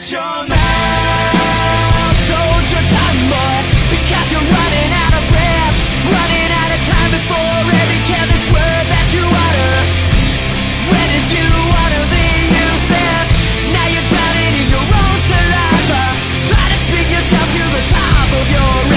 Shut your mouth, hold your tongue, boy, because you're running out of breath, running out of time before every careless word that you utter. When is you wanna be useless? Now you're drowning in your own saliva. Try to speak yourself to the top of your